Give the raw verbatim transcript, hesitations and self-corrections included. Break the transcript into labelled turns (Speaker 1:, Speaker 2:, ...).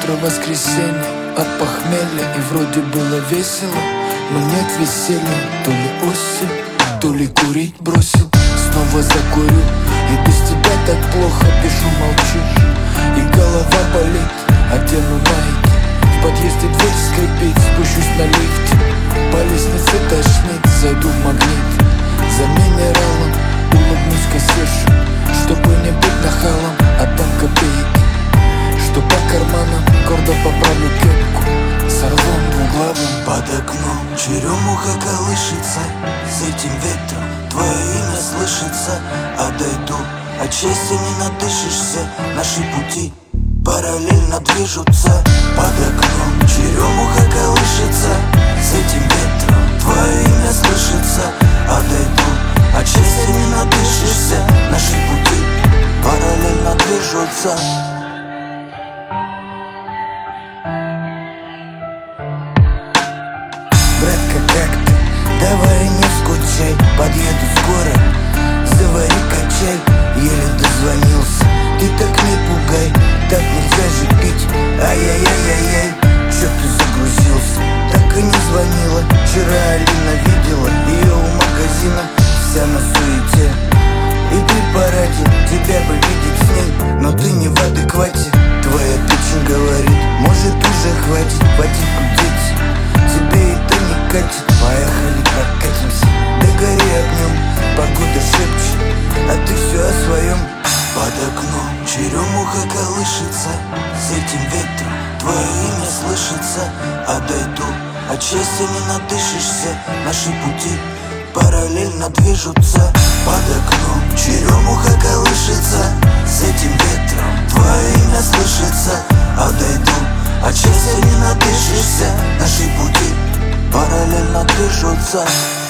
Speaker 1: Утро воскресенья от похмелья, и вроде было весело, но нет веселья. То ли осень, то ли курить бросил. Снова закурю, и без тебя так плохо. Пишу, молчишь, и голова болит. Одену найки, в подъезде дверь скрипит. Спущусь на лифте, по лестнице тошнит. Зайду в Магнит за минералом, улыбнусь кассирше, чтобы не быть нахалом. Отдам копейки, что по карманам, гордо поправлю кепку с орлом двуглавым.
Speaker 2: Под окном черемуха колышется, с этим ветром твое имя слышится. А дойду, от счастья не надышишься, наши пути параллельно движутся. Под окном черемуха колышется, с этим ветром твое имя слышится. А дойду, от счастья не надышишься, наши пути параллельно движутся.
Speaker 3: Братка, как ты? Давай не скучай, подъеду скоро, завари качай. Еле дозвонился, ты так не пугай, так нельзя же пить. Ай-яй-яй-яй-яй, чё ты загрузился? Так и не звонила, вчера Алина видела ее у магазина, вся на суете. И при параде тебя бы видеть с ней, но ты не в адеквате. Твоя печень говорит, может уже хватит, хватит гудеть. Тебе это не катит, поехали прокатимся. Да гори огнем, погода шепчет, а ты все о своем.
Speaker 2: Под окном черемуха колышется, с этим ветром твое имя слышится. А дойду, от счастья не надышишься, наши пути параллельно движутся. Под окном черемуха колышется, с этим ветром твое имя слышится. А дойду, от счастья не надышишься, наши пути параллельно движутся.